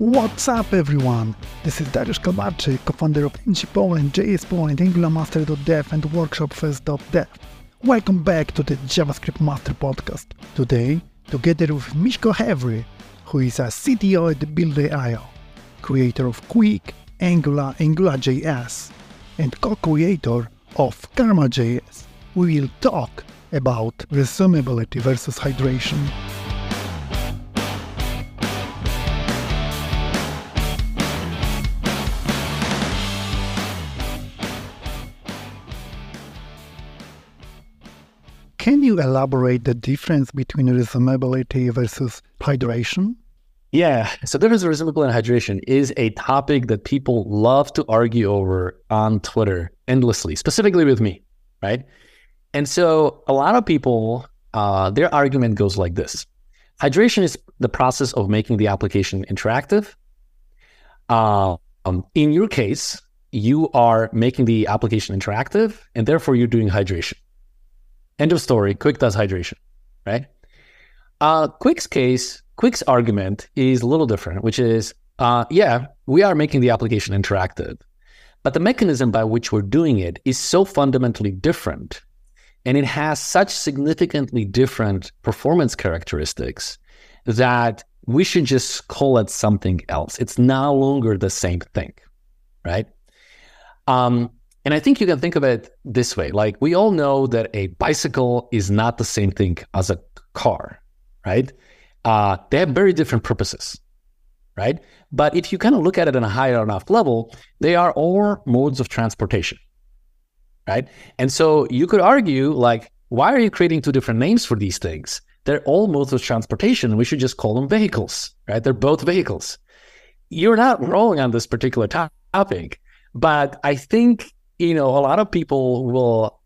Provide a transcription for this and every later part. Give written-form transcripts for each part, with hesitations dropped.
What's up, everyone? This is Dariusz Kabarczyk, co-founder of NG Poland, JS Poland, AngularMaster.dev, and WorkshopFest.dev. Welcome back to the JavaScript Master Podcast. Today, together with Miśko Hevry, who is a CTO at Build.io, creator of Quick, Angular, AngularJS, and co-creator of Karma.js, we will talk about resumability versus hydration. Can you elaborate the difference between resumability versus hydration? Yeah, so the difference between resumability and hydration is a topic that people love to argue over on Twitter endlessly, specifically with me, right? And so a lot of people, their argument goes like this. Hydration is the process of making the application interactive. In your case, you are making the application interactive, and therefore you're doing hydration. End of story. Quick does hydration, right? Quick's argument is a little different, which is, we are making the application interactive, but the mechanism by which we're doing it is so fundamentally different, and it has such significantly different performance characteristics that we should just call it something else. It's no longer the same thing, right? And I think you can think of it this way. Like, we all know that a bicycle is not the same thing as a car, right? They have very different purposes, right? But if you kind of look at it on a higher enough level, they are all modes of transportation, right? And so you could argue, like, why are you creating two different names for these things? They're all modes of transportation. We should just call them vehicles, right? They're both vehicles. You're not wrong on this particular topic, but I think a lot of people will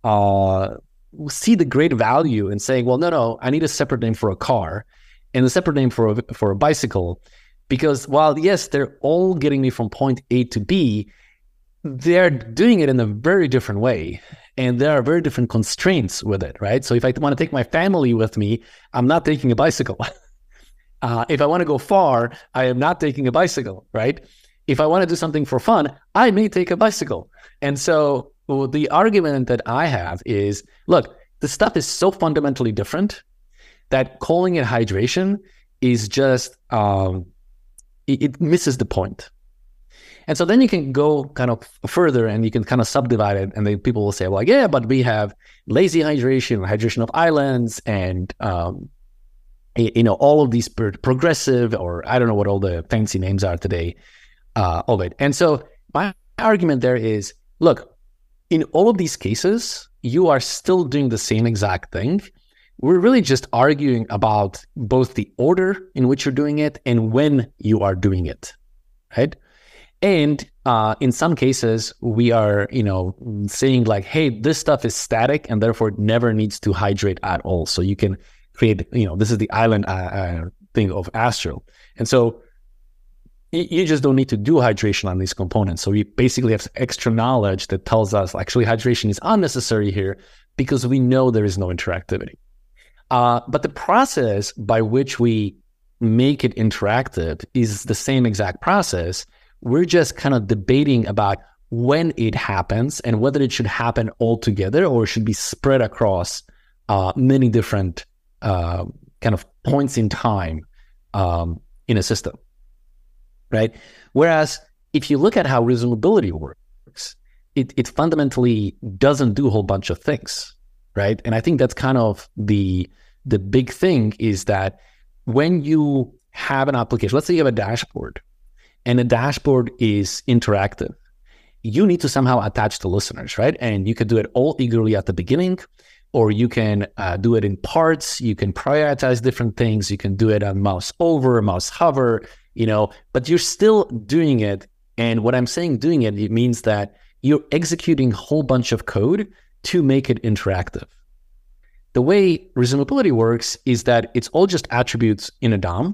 see the great value in saying, well, no, I need a separate name for a car and a separate name for a bicycle, because while, yes, they're all getting me from point A to B, they're doing it in a very different way, and there are very different constraints with it, right? So if I want to take my family with me, I'm not taking a bicycle. If I want to go far, I am not taking a bicycle, right? If I want to do something for fun, I may take a bicycle. And so the argument that I have is, look, the stuff is so fundamentally different that calling it hydration is just, it misses the point. And so then you can go kind of further and you can kind of subdivide it. And then people will say, well, yeah, but we have lazy hydration, hydration of islands, and, all of these progressive, or I don't know what all the fancy names are today, of it. And so my argument there is, look, in all of these cases, you are still doing the same exact thing. We're really just arguing about both the order in which you're doing it and when you are doing it, right? And in some cases, we are, saying like, hey, this stuff is static and therefore it never needs to hydrate at all. So you can create, this is the island thing of Astral. And so you just don't need to do hydration on these components. So we basically have extra knowledge that tells us actually hydration is unnecessary here because we know there is no interactivity. But the process by which we make it interactive is the same exact process. We're just kind of debating about when it happens and whether it should happen all together or should be spread across many different kind of points in time in a system. Right. Whereas if you look at how resumability works, it fundamentally doesn't do a whole bunch of things. Right. And I think that's kind of the big thing is that when you have an application, let's say you have a dashboard and the dashboard is interactive, you need to somehow attach the listeners. Right. And you could do it all eagerly at the beginning, or you can do it in parts. You can prioritize different things. You can do it on mouse over, mouse hover, but you're still doing it. And what I'm saying doing it, it means that you're executing a whole bunch of code to make it interactive. The way resumability works is that it's all just attributes in a DOM,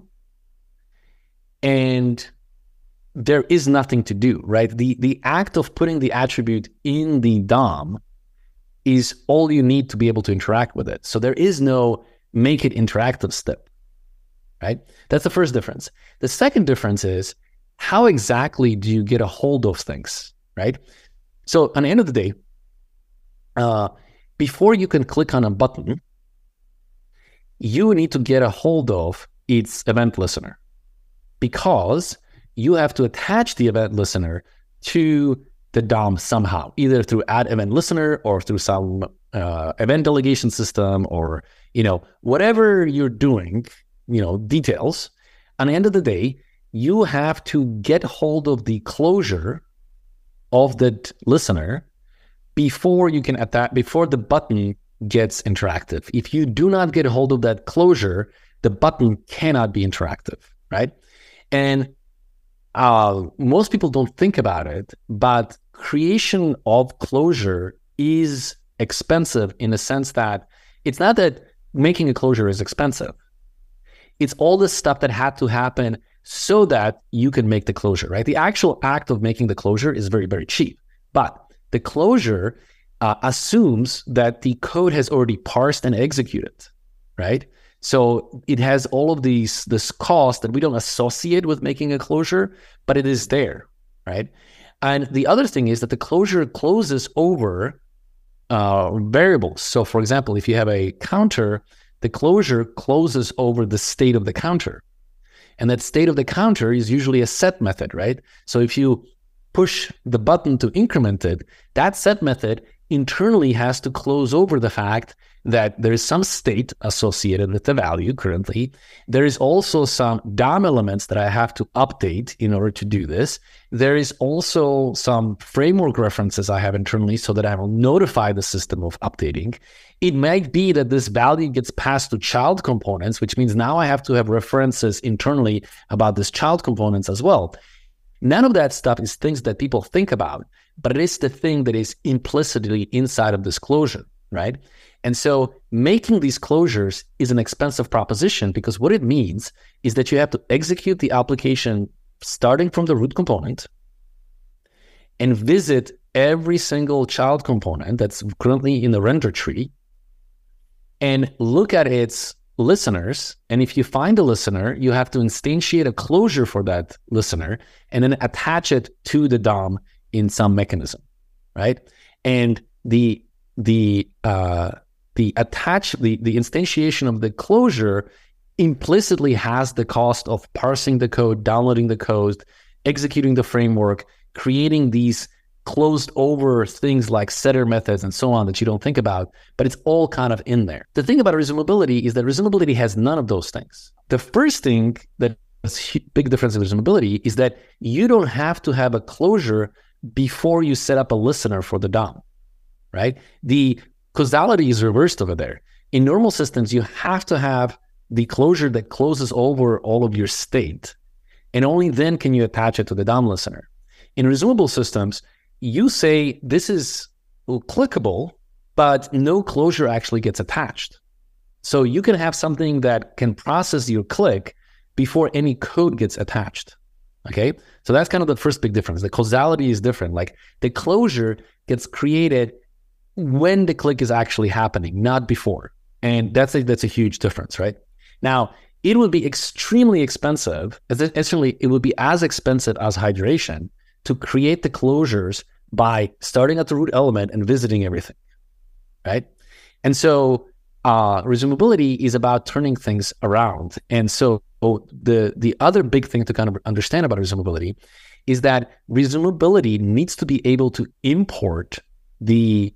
and there is nothing to do, right? The act of putting the attribute in the DOM is all you need to be able to interact with it. So there is no make it interactive step, right? That's the first difference. The second difference is how exactly do you get a hold of things, right? So at the end of the day, before you can click on a button, you need to get a hold of its event listener, because you have to attach the event listener to the DOM somehow, either through add event listener or through some event delegation system, or, whatever you're doing, details. At the end of the day, you have to get hold of the closure of that listener before you can before the button gets interactive. If you do not get a hold of that closure, the button cannot be interactive, right? And most people don't think about it, but creation of closure is expensive in the sense that it's not that making a closure is expensive. It's all the stuff that had to happen so that you can make the closure, right? The actual act of making the closure is very, very cheap. But the closure assumes that the code has already parsed and executed, right? So it has all of this cost that we don't associate with making a closure, but it is there, right? And the other thing is that the closure closes over variables. So for example, if you have a counter, the closure closes over the state of the counter. And that state of the counter is usually a set method, right? So if you push the button to increment it, that set method internally has to close over the fact that there is some state associated with the value currently. There is also some DOM elements that I have to update in order to do this. There is also some framework references I have internally so that I will notify the system of updating. It might be that this value gets passed to child components, which means now I have to have references internally about this child components as well. None of that stuff is things that people think about, but it is the thing that is implicitly inside of this closure, right? And so making these closures is an expensive proposition, because what it means is that you have to execute the application starting from the root component and visit every single child component that's currently in the render tree and look at its listeners. And if you find a listener, you have to instantiate a closure for that listener and then attach it to the DOM in some mechanism, right? And the instantiation of the closure implicitly has the cost of parsing the code, downloading the code, executing the framework, creating these closed over things like setter methods and so on that you don't think about, but it's all kind of in there. The thing about resumability is that resumability has none of those things. The first thing that is a big difference in resumability is that you don't have to have a closure before you set up a listener for the DOM, right? The causality is reversed over there. In normal systems, you have to have the closure that closes over all of your state, and only then can you attach it to the DOM listener. In resumable systems, you say this is clickable, but no closure actually gets attached. So you can have something that can process your click before any code gets attached. Okay, so that's kind of the first big difference. The causality is different. Like the closure gets created when the click is actually happening, not before. And that's a huge difference, right? Now, it would be extremely expensive. Essentially, it would be as expensive as hydration to create the closures by starting at the root element and visiting everything, right? And so resumability is about turning things around. And so the other big thing to kind of understand about resumability is that resumability needs to be able to import the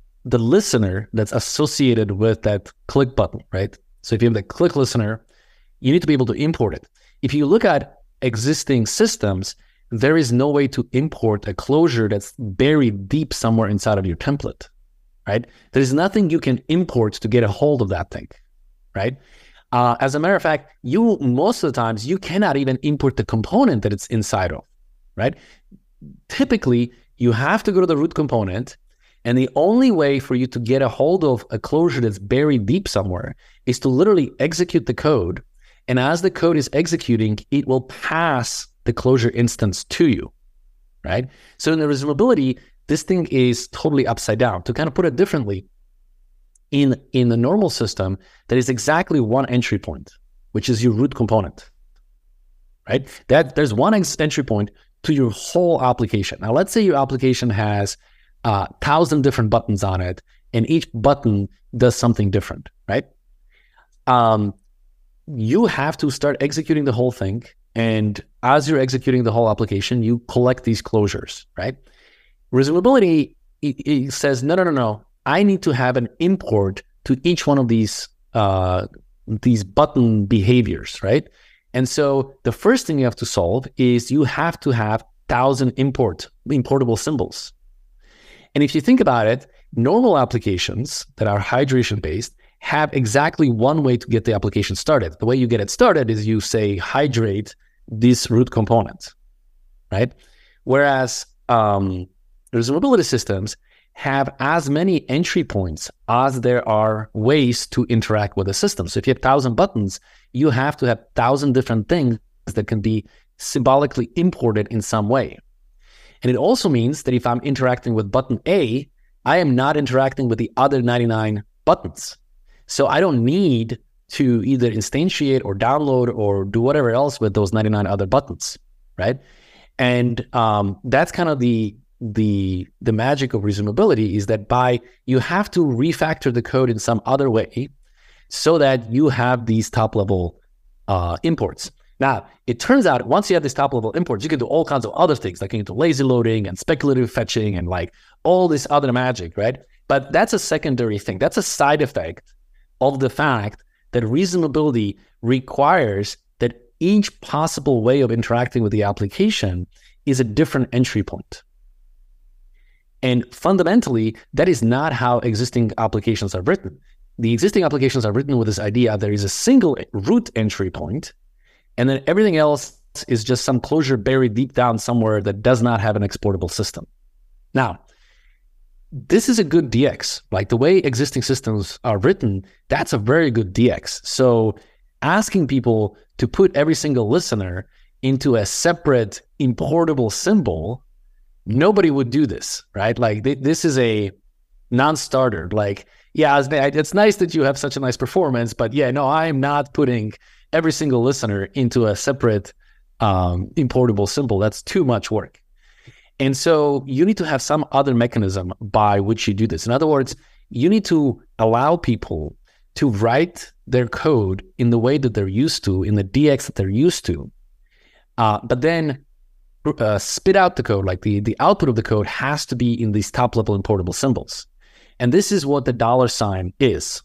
listener that's associated with that click button, right? So if you have the click listener, you need to be able to import it. If you look at existing systems, there is no way to import a closure that's buried deep somewhere inside of your template, right? There's nothing you can import to get a hold of that thing, right? As a matter of fact, most of the times, you cannot even import the component that it's inside of, right? Typically, you have to go to the root component, and the only way for you to get a hold of a closure that's buried deep somewhere is to literally execute the code. And as the code is executing, it will pass the closure instance to you, right? So in the resumability, this thing is totally upside down. To kind of put it differently, in the normal system, there is exactly one entry point, which is your root component, right? That there's one entry point to your whole application. Now, let's say your application has 1,000 different buttons on it, and each button does something different, right? You have to start executing the whole thing. And as you're executing the whole application, you collect these closures, right? Resumability, it says, no. I need to have an import to each one of these button behaviors, right? And so the first thing you have to solve is you have to have 1,000 importable symbols. And if you think about it, normal applications that are hydration-based have exactly one way to get the application started. The way you get it started is you say, hydrate this root component, right? Whereas resumability systems have as many entry points as there are ways to interact with the system. So if you have 1,000 buttons, you have to have 1,000 different things that can be symbolically imported in some way. And it also means that if I'm interacting with button A, I am not interacting with the other 99 buttons. So I don't need to either instantiate or download or do whatever else with those 99 other buttons, right? And that's kind of the magic of resumability, is that you have to refactor the code in some other way so that you have these top-level imports. Now, it turns out once you have these top-level imports, you can do all kinds of other things, like you can do lazy loading and speculative fetching and like all this other magic, right? But that's a secondary thing. That's a side effect of the fact that resumability requires that each possible way of interacting with the application is a different entry point. And fundamentally, that is not how existing applications are written. The existing applications are written with this idea there is a single root entry point, and then everything else is just some closure buried deep down somewhere that does not have an exportable system. Now, this is a good DX. Like the way existing systems are written, that's a very good DX. So asking people to put every single listener into a separate importable symbol, nobody would do this, right? Like this is a non-starter. Like, yeah, it's nice that you have such a nice performance, but yeah, no, I'm not putting every single listener into a separate importable symbol. That's too much work. And so you need to have some other mechanism by which you do this. In other words, you need to allow people to write their code in the way that they're used to, in the DX that they're used to, but then spit out the code. Like the output of the code has to be in these top-level importable symbols. And this is what the $ is.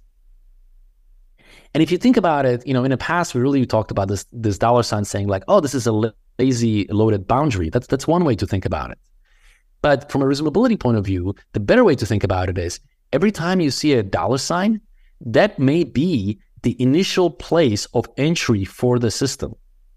And if you think about it, in the past, we really talked about this $ saying like, oh, this is a lazy loaded boundary. That's one way to think about it. But from a resumability point of view, the better way to think about it is every time you see a $, that may be the initial place of entry for the system,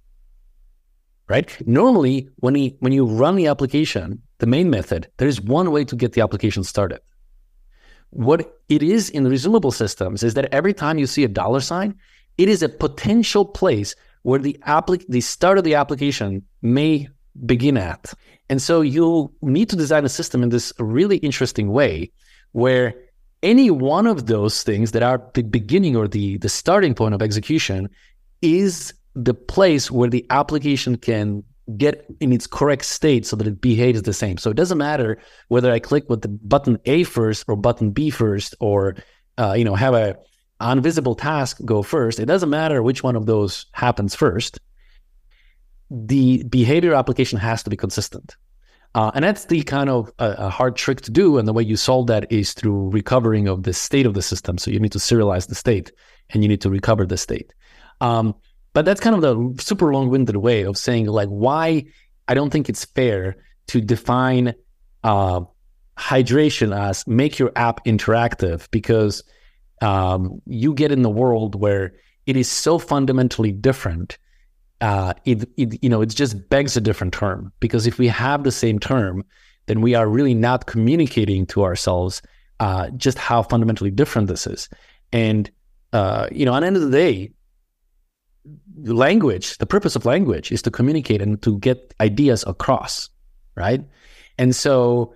right? Normally, when you run the application, the main method, there is one way to get the application started. What it is in the resumable systems is that every time you see a $, it is a potential place where the start of the application may begin at. And so you need to design a system in this really interesting way where any one of those things that are the beginning or the starting point of execution is the place where the application can get in its correct state so that it behaves the same. So it doesn't matter whether I click with the button A first or button B first, or have a invisible task go first. It doesn't matter which one of those happens first. The behavior application has to be consistent. And that's the kind of a hard trick to do. And the way you solve that is through recovering of the state of the system. So you need to serialize the state and you need to recover the state. But that's kind of the super long-winded way of saying like why I don't think it's fair to define hydration as make your app interactive, because you get in the world where it is so fundamentally different. It just begs a different term, because if we have the same term, then we are really not communicating to ourselves just how fundamentally different this is. And on the end of the day, language, the purpose of language is to communicate and to get ideas across, right? And so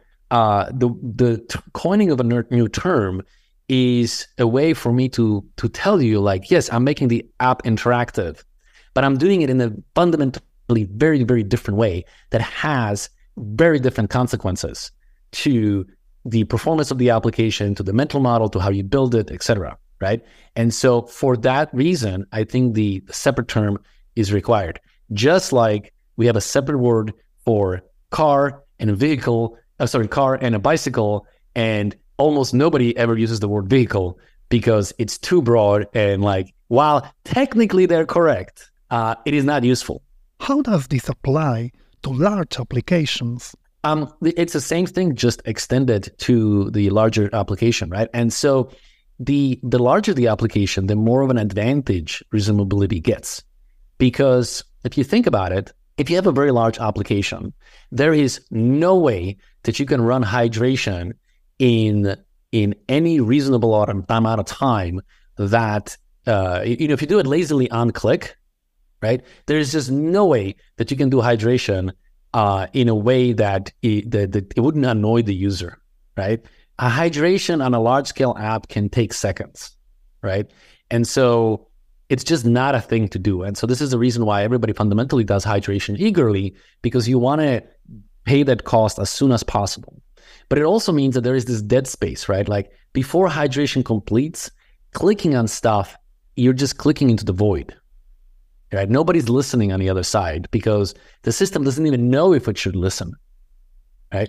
the coining of a new term is a way for me to tell you like, yes, I'm making the app interactive, but I'm doing it in a fundamentally very, very different way that has very different consequences to the performance of the application, to the mental model, to how you build it, etc. Right? And so for that reason, I think the separate term is required. Just like we have a separate word for car and a vehicle, car and a bicycle, and almost nobody ever uses the word vehicle because it's too broad, and like, while technically they're correct, it is not useful. How does this apply to large applications? It's the same thing, just extended to the larger application, right? And so the larger the application, the more of an advantage resumability gets. Because if you think about it, if you have a very large application, there is no way that you can run hydration in any reasonable amount of time that, if you do it lazily on click, right? There's just no way that you can do hydration in a way that it wouldn't annoy the user, right? A hydration on a large scale app can take seconds, right? And so it's just not a thing to do. And so this is the reason why everybody fundamentally does hydration eagerly, because you want to pay that cost as soon as possible. But it also means that there is this dead space, right? Like before hydration completes, clicking on stuff, you're just clicking into the void, right? Nobody's listening on the other side because the system doesn't even know if it should listen, right?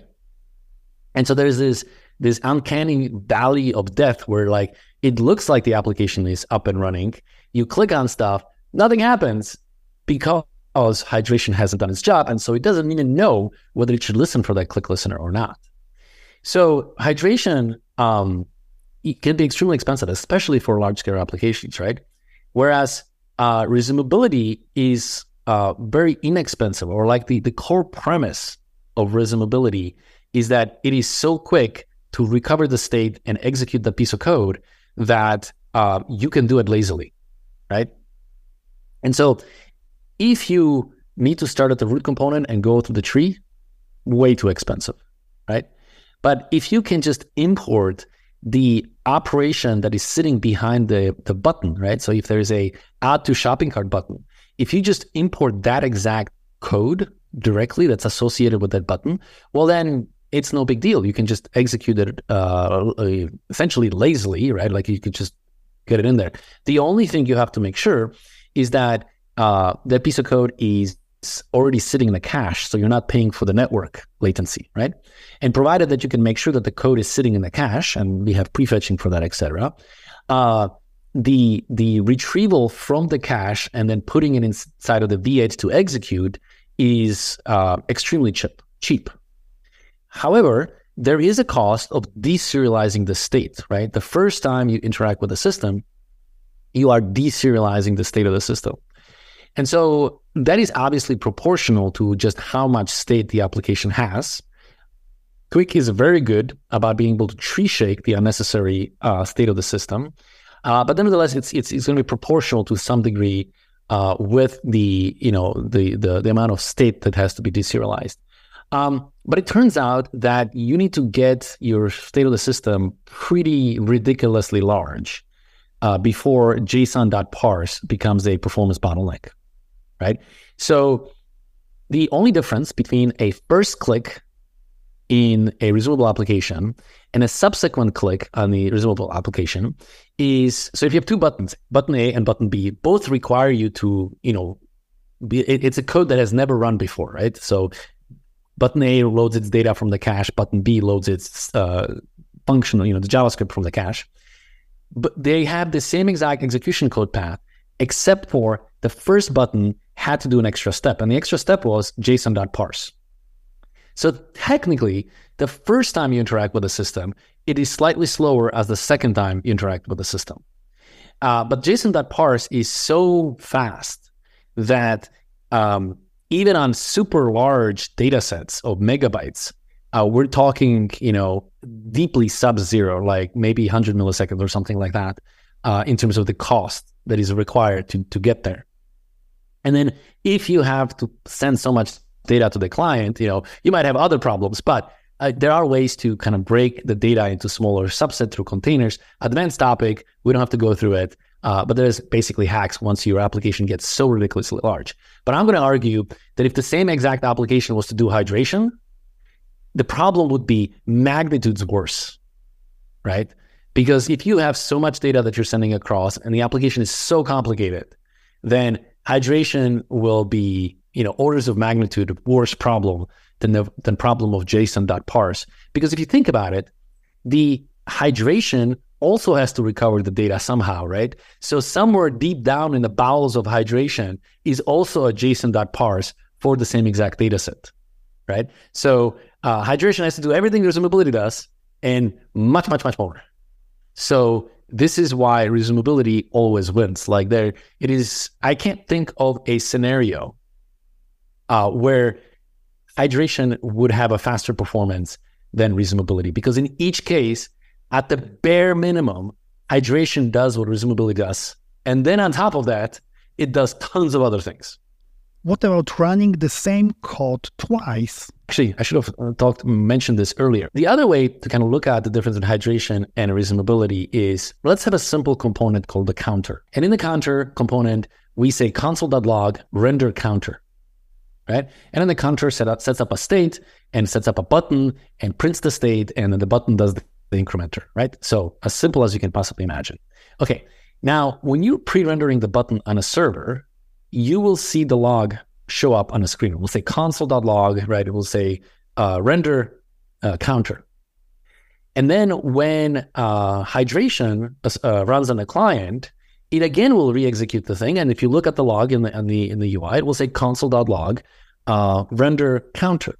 And so there's this uncanny valley of death where like it looks like the application is up and running. You click on stuff, nothing happens because hydration hasn't done its job. And so it doesn't even know whether it should listen for that click listener or not. So hydration it can be extremely expensive, especially for large scale applications, right? Whereas resumability is very inexpensive, or like the core premise of resumability is that it is so quick to recover the state and execute the piece of code that you can do it lazily, right? And so if you need to start at the root component and go through the tree, way too expensive, right? But if you can just import the operation that is sitting behind the button, right? So if there's a add to shopping cart button, if you just import that exact code directly that's associated with that button, well, then it's no big deal. You can just execute it essentially lazily, right? Like you could just get it in there. The only thing you have to make sure is that that piece of code is already sitting in the cache, so you're not paying for the network latency, right? And provided that you can make sure that the code is sitting in the cache, and we have prefetching for that, etc., the retrieval from the cache and then putting it inside of the V8 to execute is extremely cheap. However, there is a cost of deserializing the state, right? The first time you interact with the system, you are deserializing the state of the system. And so that is obviously proportional to just how much state the application has. Quick is very good about being able to tree shake the unnecessary state of the system. But nevertheless, it's going to be proportional to some degree with the amount of state that has to be deserialized. But it turns out that you need to get your state of the system pretty ridiculously large before JSON.parse becomes a performance bottleneck, right? So the only difference between a first click in a resumable application and a subsequent click on the resumable application is, so if you have two buttons, button A and button B, both require you to, it's a code that has never run before, right? So button A loads its data from the cache, button B loads its function, the JavaScript from the cache. But they have the same exact execution code path, except for the first button had to do an extra step, and the extra step was JSON.parse. So technically, the first time you interact with the system, it is slightly slower as the second time you interact with the system. But JSON.parse is so fast that even on super large data sets of megabytes, we're talking, deeply sub-zero, like maybe 100 milliseconds or something like that, in terms of the cost that is required to get there. And then if you have to send so much data to the client, you might have other problems, but there are ways to kind of break the data into smaller subset through containers. Advanced topic, we don't have to go through it. But there's basically hacks once your application gets so ridiculously large. But I'm going to argue that if the same exact application was to do hydration, the problem would be magnitudes worse, right? Because if you have so much data that you're sending across and the application is so complicated, then hydration will be, orders of magnitude worse problem than problem of JSON.parse. Because if you think about it, the hydration also has to recover the data somehow, right? So somewhere deep down in the bowels of hydration is also a JSON.parse for the same exact data set, right? So hydration has to do everything resumability does and much, much, much more. So this is why resumability always wins. Like I can't think of a scenario where hydration would have a faster performance than resumability, because in each case, at the bare minimum, hydration does what resumability does. And then on top of that, it does tons of other things. What about running the same code twice? Actually, I should have mentioned this earlier. The other way to kind of look at the difference in hydration and resumability is, let's have a simple component called the counter. And in the counter component, we say console.log render counter, right? And then the counter sets up a state and sets up a button and prints the state, and then the button does the incrementer, right? So as simple as you can possibly imagine. Okay, now when you're pre-rendering the button on a server, you will see the log show up on the screen. It will say console.log, right? It will say render counter. And then when hydration runs on the client, it again will re-execute the thing. And if you look at the log in the UI, it will say console.log render counter.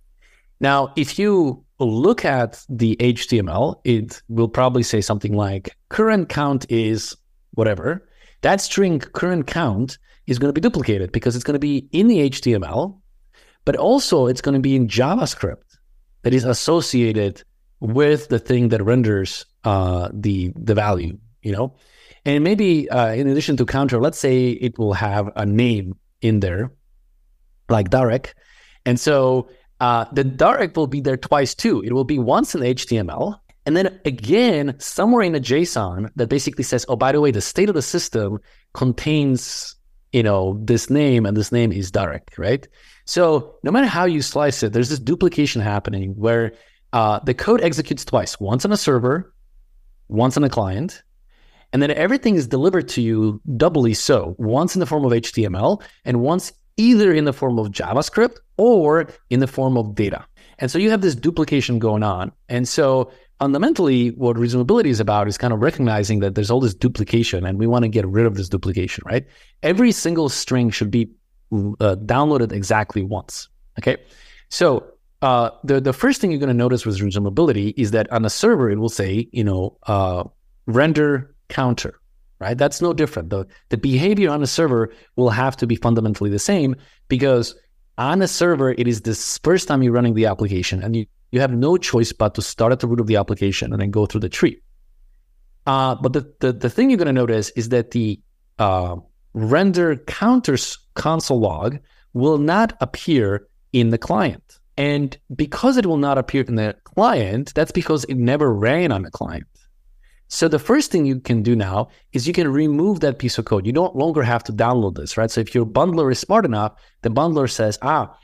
Now, if you look at the HTML, it will probably say something like current count is whatever. That string current count is going to be duplicated because it's going to be in the HTML, but also it's going to be in JavaScript that is associated with the thing that renders the value, And maybe in addition to counter, let's say it will have a name in there, like Darek. And so the Darek will be there twice too. It will be once in HTML, and then again, somewhere in a JSON that basically says, oh, by the way, the state of the system contains, this name, and this name is Darek, right? So no matter how you slice it, there's this duplication happening where the code executes twice, once on a server, once on a client, and then everything is delivered to you doubly so, once in the form of HTML and once either in the form of JavaScript or in the form of data. And so you have this duplication going on. And so fundamentally, what resumability is about is kind of recognizing that there's all this duplication and we want to get rid of this duplication, right? Every single string should be downloaded exactly once, okay? So the first thing you're going to notice with resumability is that on a server, it will say, render counter, right? That's no different. The behavior on a server will have to be fundamentally the same because on a server, it is this first time you're running the application and you have no choice but to start at the root of the application and then go through the tree. But the thing you're going to notice is that the render counters console log will not appear in the client. And because it will not appear in the client, that's because it never ran on the client. So the first thing you can do now is you can remove that piece of code. You don't longer have to download this, right? So if your bundler is smart enough, the bundler says,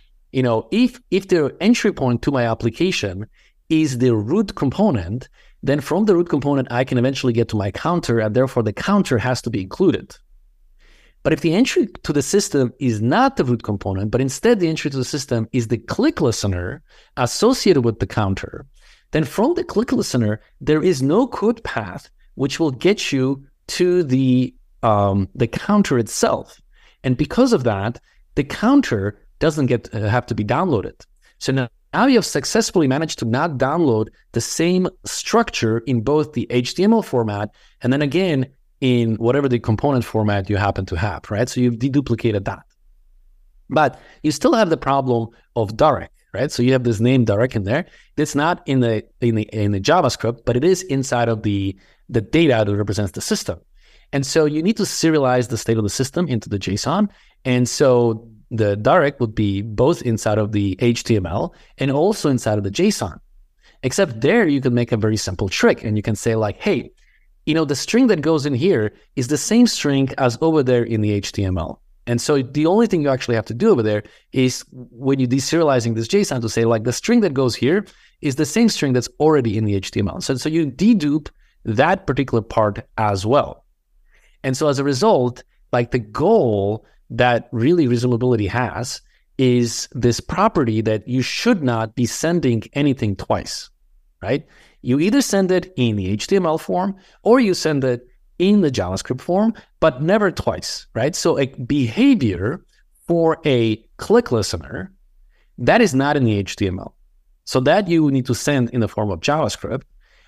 if the entry point to my application is the root component, then from the root component, I can eventually get to my counter, and therefore the counter has to be included. But if the entry to the system is not the root component, but instead the entry to the system is the click listener associated with the counter, then from the click listener, there is no code path which will get you to the counter itself. And because of that, the counter doesn't have to be downloaded. So now you have successfully managed to not download the same structure in both the HTML format and then again in whatever the component format you happen to have, right? So you've deduplicated that. But you still have the problem of Darek, right? So you have this name Darek in there. It's not in the JavaScript, but it is inside of the data that represents the system. And so you need to serialize the state of the system into the JSON. And so the Darek would be both inside of the HTML and also inside of the JSON. Except there you can make a very simple trick and you can say like, hey, the string that goes in here is the same string as over there in the HTML. And so the only thing you actually have to do over there is when you're deserializing this JSON to say like the string that goes here is the same string that's already in the HTML. So you dedupe that particular part as well. And so as a result, like the goal that really resumability has is this property that you should not be sending anything twice, right? You either send it in the HTML form or you send it in the JavaScript form, but never twice, right? So a behavior for a click listener, that is not in the HTML. So that you need to send in the form of JavaScript.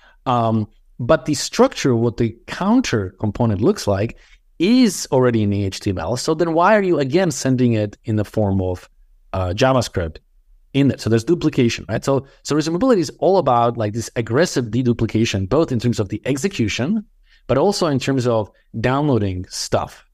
But the structure, what the counter component looks like, is already in the HTML. So then why are you again sending it in the form of JavaScript in it? So there's duplication, right? So resumability is all about like this aggressive deduplication, both in terms of the execution, but also in terms of downloading stuff,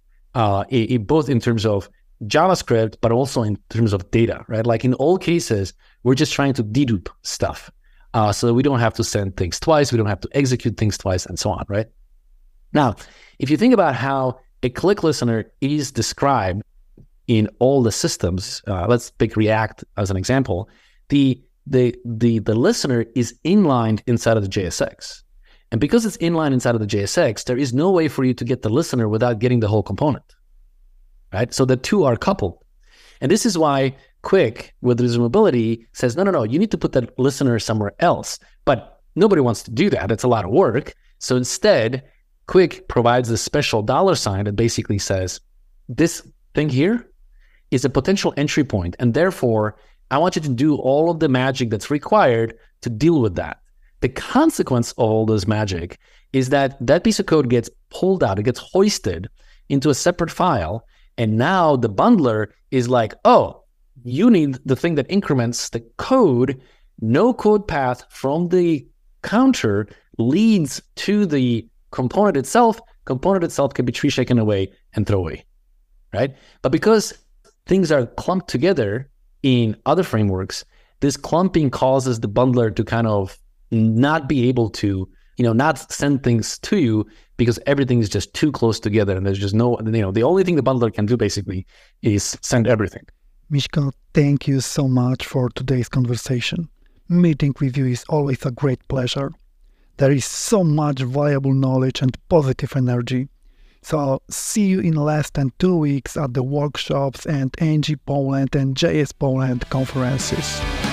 both in terms of JavaScript, but also in terms of data, right? Like in all cases, we're just trying to dedupe stuff so that we don't have to send things twice, we don't have to execute things twice, and so on, right? Now, if you think about how a click listener is described in all the systems, let's pick React as an example, the listener is inlined inside of the JSX. And because it's inline inside of the JSX, there is no way for you to get the listener without getting the whole component, right? So the two are coupled. And this is why Quick with resumability says, no, you need to put that listener somewhere else. But nobody wants to do that. It's a lot of work. So instead, Quick provides this special $sign that basically says, this thing here is a potential entry point. And therefore, I want you to do all of the magic that's required to deal with that. The consequence of all this magic is that that piece of code gets pulled out, it gets hoisted into a separate file, and now the bundler is like, oh, you need the thing that increments the code. No code path from the counter leads to the component itself. Component itself can be tree shaken away and thrown away, right? But because things are clumped together in other frameworks, this clumping causes the bundler to kind of not be able to, not send things to you because everything is just too close together and there's just no, the only thing the bundler can do basically is send everything. Mishka, thank you so much for today's conversation. Meeting with you is always a great pleasure. There is so much valuable knowledge and positive energy. So I'll see you in less than 2 weeks at the workshops and NG Poland and JS Poland conferences.